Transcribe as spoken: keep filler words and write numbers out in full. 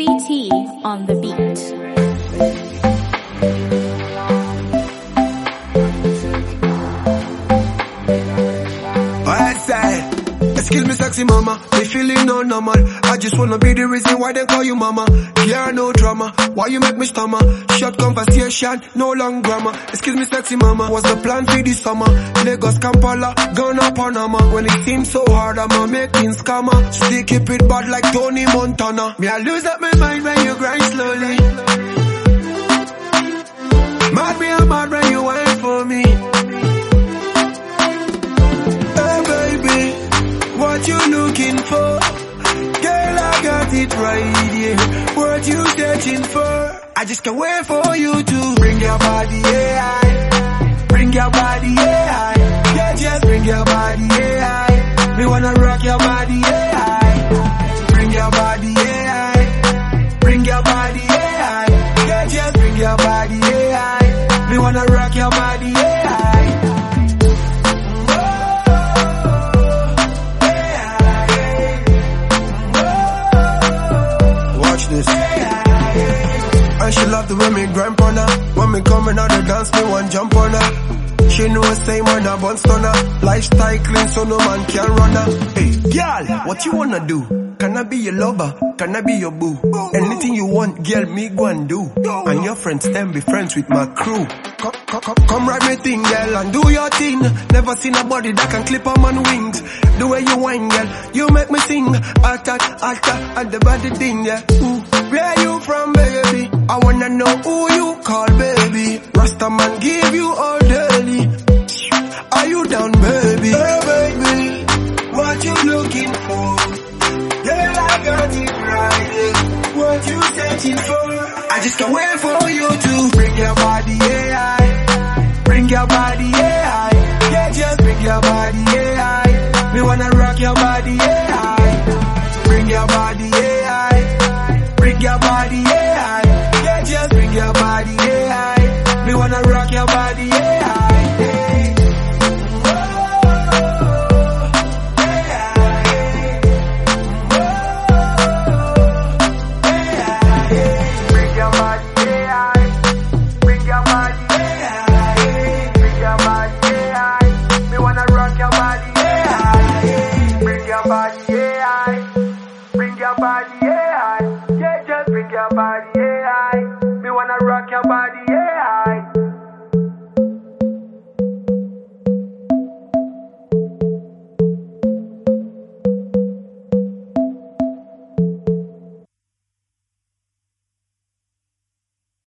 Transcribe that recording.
C T on the beat. Excuse me sexy mama, me feeling no normal. I just wanna be the reason why they call you mama. Yeah, no drama, why you make me stammer? Short conversation, no long grammar. Excuse me sexy mama, what's the plan for this summer? Lagos, Kampala, Ghana, Panama. When it seems so hard, I'ma make things scammer. Still keep it bad like Tony Montana. Me I lose up my mind when you grind slowly. Mad me, I'm mad when you wait for me. What you looking for? Girl, I got it right here. What you searching for? I just can't wait for you to bring your body, yeah. Bring your body, yeah. Yeah, just bring your body, yeah. Me wanna rock your body, yeah. Bring your body, yeah. Bring your body, yeah. Yeah, just bring your body, yeah. Me wanna rock your body, yeah. This. And she love the way me grind on her. When me coming out the dance, me one jump on her. She know same man a bun stunner. Lifestyle clean so no man can run her. Hey, girl, what you wanna do? Can I be your lover? Can I be your boo? Anything you want, girl, me go and do. And your friends, them be friends with my crew. Come, come, come, come ride me thing, girl, and do your thing. Never seen a body that can clip a man wings. The way you whine, girl, you make me sing. Attack, attack, and the body thing, yeah. Ooh, where you from, baby? I wanna know who you call, baby. Rasta man give you all daily. Are you down, baby? Hey, baby, what you looking for? Girl, I got it right. What you searching for? I just can't wait for you to bring your body, yeah. Bring your body, yeah.